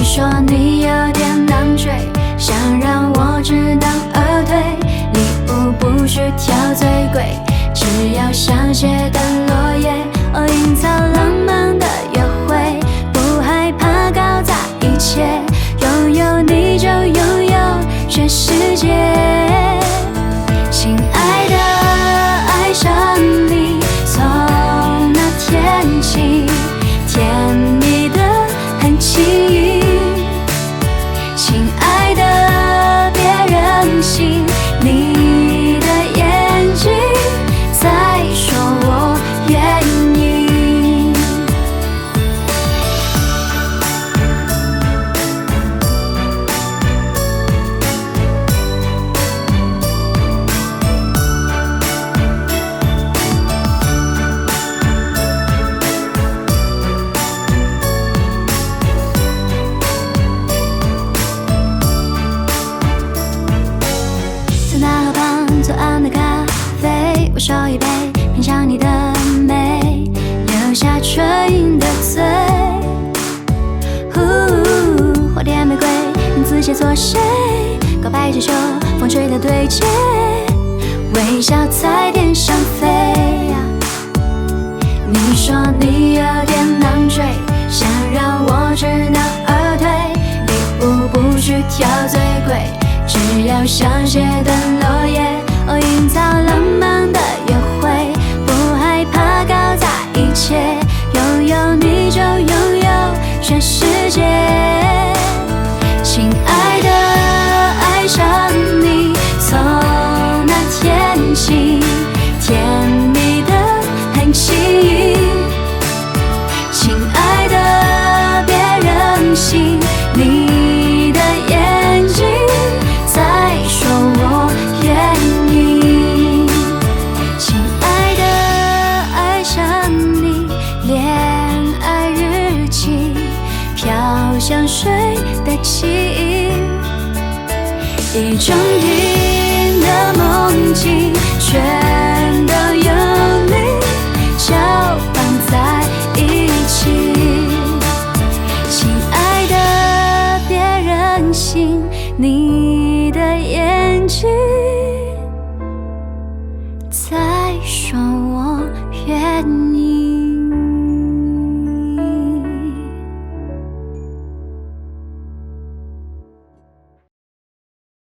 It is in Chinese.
你说你有点难追，想让我知难而退，礼物不需挑最贵，只要香榭的落叶，营造浪漫的约会，不害怕搞砸一切，拥有你就拥有全世界。亲爱的，爱上你，从那天起，甜蜜的很轻易。亲爱的，别任性，你的眼睛在说我愿意。在那河旁左岸的咖啡，我手一杯，品尝你的美，留下唇印的嘴。花店玫瑰，名字写作谁？告白气球，风吹的对街，微笑在天上飞。你说你有点难追，想让我知难而退，礼物不需挑最贵，只要香榭的落叶，营造浪漫的约会，不害怕搞砸一切，拥有你就拥有全世界。亲爱的，爱上你，从那天起，甜蜜的很轻易。亲爱的，别任性，你的眼睛在说我愿意。亲爱的，爱上你，恋爱日记，飘香水的记忆，一整瓶的梦境，全都有你搅拌在一起。亲爱的，别任性，你的眼睛